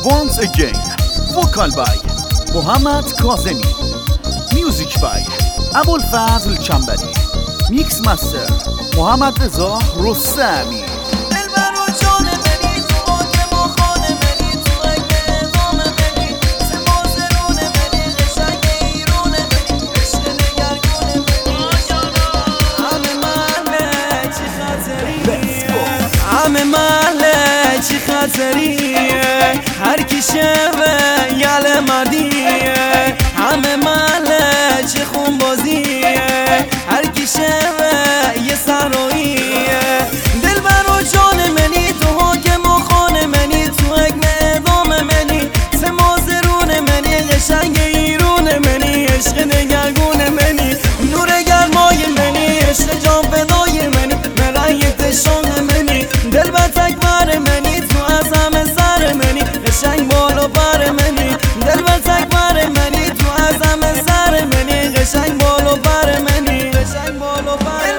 Once Again Vocal by محمد کاظمی Music by ابوالفضل چنبری Mix Master محمد رضا رستمی همه محله چی خطریه هر کی شوه یل مردیه همه محله چی خون بازیه هر کی شوه یه سراییه دل برو جان منی تو حاکم و خانه منی تو حکم اعدام منی سه مازرون منی قشنگ ایرون منی عشق دگرگون منی نور گرمای منی عشق جان فدای منی ملایت شان منی دل بر تکبر منی تو از همه سر منی قشنگ بالا پر منی دل بر تکبر منی تو از همه سر منی قشنگ بالا پر منی قشنگ بالا پر منی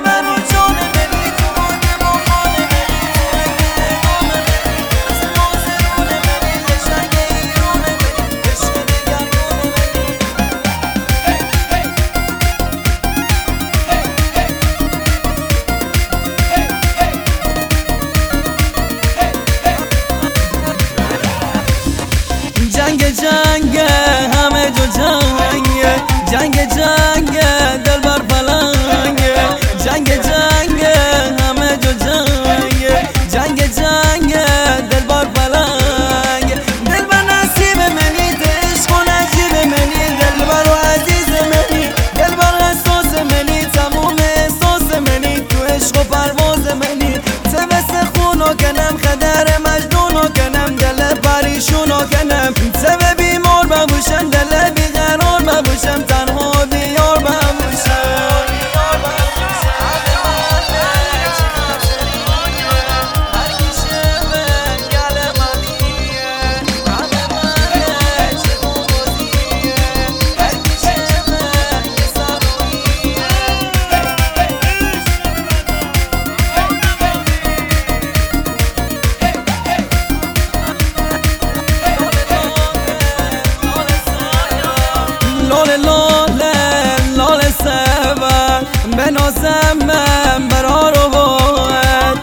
جنگ همه جو جنگ دل بر پلنگ جنگ همه جو جنگ دل بر پلنگ دل بر نصیب منی عشق و نجیب منی دل بر عزیز منی دل بر احساس منی تموم احساس منی تو عشق و پرواز منی تبس خونو کنم خدر مجنونو کنم دل پریشونو کنم تبه بیمار ببوشم دل بیقرار ببوشم تنها دیار ببوشم لاله سبر بنازم من برا رو باید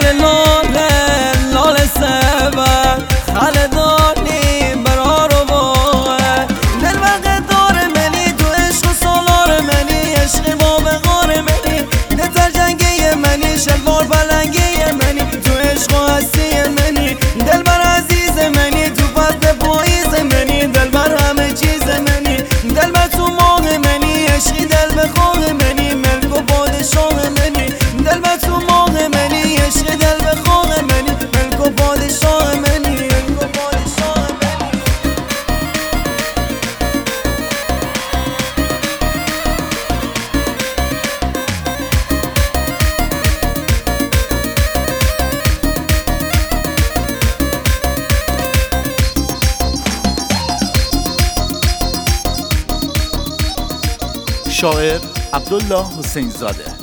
لاله سبر خلدانی برا رو باید دل وقت منی تو عشق و سالار منی عشق با بغار منی نتر جنگی منی شلوار پلنگی منی تو عشق و هستی منی دل بر عزیز منی تو فتح پاییز منی دل بر همه چیز منی دل بر تو ماه منی عشقی دل بخواه منی ملک و پادشاه منی دل بر تو ماه منی عشقی دل بخواه منی ملک و پادشاه منی ملک و پادشاه منی شاعر عبدالله حسین زاده